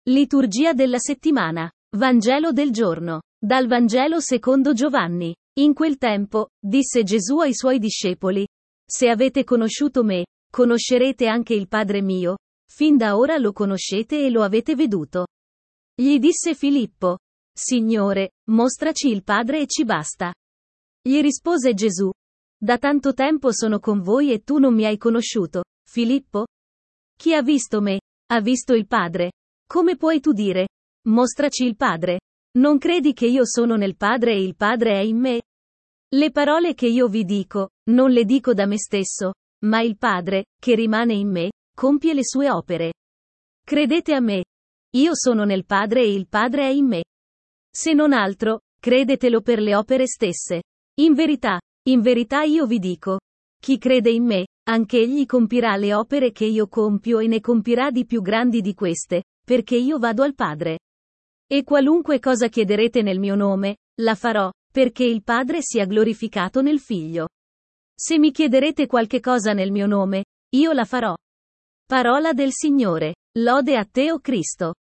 Liturgia della settimana. Vangelo del giorno. Dal Vangelo secondo Giovanni. In quel tempo, disse Gesù ai suoi discepoli: Se avete conosciuto me, conoscerete anche il Padre mio. Fin da ora lo conoscete e lo avete veduto. Gli disse Filippo: Signore, mostraci il Padre e ci basta. Gli rispose Gesù: Da tanto tempo sono con voi e tu non mi hai conosciuto, Filippo? Chi ha visto me, ha visto il Padre. Come puoi tu dire: Mostraci il Padre? Non credi che io sono nel Padre e il Padre è in me? Le parole che io vi dico, non le dico da me stesso, ma il Padre, che rimane in me, compie le sue opere. Credete a me. Io sono nel Padre e il Padre è in me. Se non altro, credetelo per le opere stesse. In verità io vi dico: chi crede in me, anch'egli compirà le opere che io compio e ne compirà di più grandi di queste, perché io vado al Padre. E qualunque cosa chiederete nel mio nome, la farò, perché il Padre sia glorificato nel Figlio. Se mi chiederete qualche cosa nel mio nome, io la farò. Parola del Signore. Lode a te, o Cristo.